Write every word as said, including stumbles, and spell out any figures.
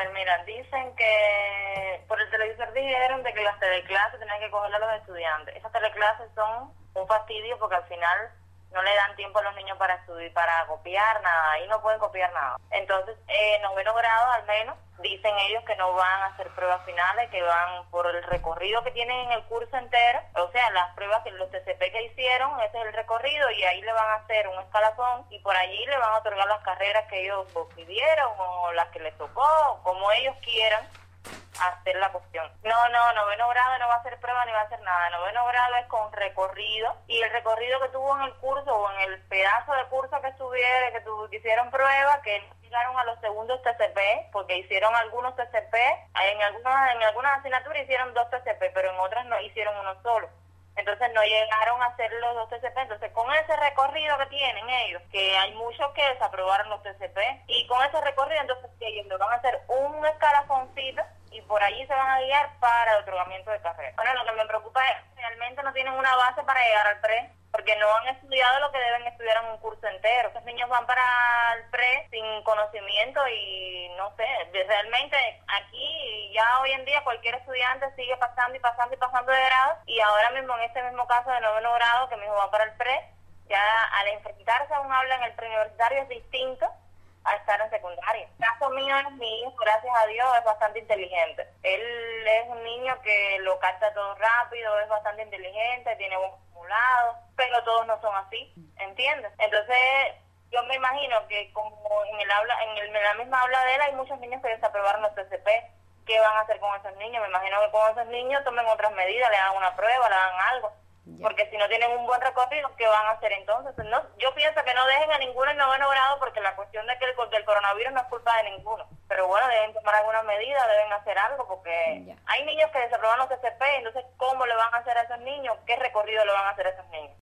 ver, mira, dicen que por el televisor dijeron de que las teleclases tenían que cogerle a los estudiantes. Esas teleclases son un fastidio porque al final no le dan tiempo a los niños para estudiar, para copiar nada, ahí no pueden copiar nada. Entonces, en noveno grado al menos, dicen ellos que no van a hacer pruebas finales, que van por el recorrido que tienen en el curso entero, o sea, las pruebas que los T C P que hicieron, ese es el recorrido, y ahí le van a hacer un escalafón, y por allí le van a otorgar las carreras que ellos pidieron, o las que les tocó, como ellos quieran hacer la cuestión. No, no, noveno grado no va a hacer prueba ni va a hacer nada. Noveno grado es con recorrido, y el recorrido que tuvo en el curso o en el pedazo de curso que estuviera, que, tu, que hicieron prueba, que llegaron a los segundos T C P, porque hicieron algunos T C P, en algunas, en algunas asignaturas hicieron dos T C P, pero en otras no hicieron uno solo. Entonces no llegaron a hacer los dos T C P. Entonces con ese recorrido que tienen ellos, que hay muchos que desaprobaron los T C P, y con ese recorrido entonces que ellos le van a hacer un escalafoncito y por allí se van a guiar para el otorgamiento de carrera. Bueno, lo que me preocupa es que realmente no tienen una base para llegar al pre, porque no han estudiado lo que deben estudiar en un curso entero. Esos niños van para el pre sin conocimiento y no sé, realmente aquí ya hoy en día cualquier estudiante sigue pasando y pasando y pasando de grado, y ahora mismo en este mismo caso de noveno grado que mi hijo va para el pre, ya al enfrentarse a un aula en el preuniversitario es distinto a estar en secundaria. El caso mío es mi hijo, gracias a Dios, es bastante inteligente. Él es un niño que lo capta todo rápido, es bastante inteligente, tiene buen acumulado, pero todos no son así, ¿entiendes? Entonces, yo me imagino que como en el aula, en, el, en la misma aula de él hay muchos niños que desaprobaron los T C P. ¿Qué van a hacer con esos niños? Me imagino que con esos niños tomen otras medidas, le hagan una prueba, le hagan algo. Ya. Porque si no tienen un buen recorrido, ¿qué van a hacer entonces? No, yo pienso que no dejen a ninguno en noveno grado, porque la cuestión de que el, del coronavirus no es culpa de ninguno. Pero bueno, deben tomar alguna medida, deben hacer algo, porque ya. Hay niños que desaproban los T C P, entonces ¿cómo le van a hacer a esos niños? ¿Qué recorrido le van a hacer a esos niños?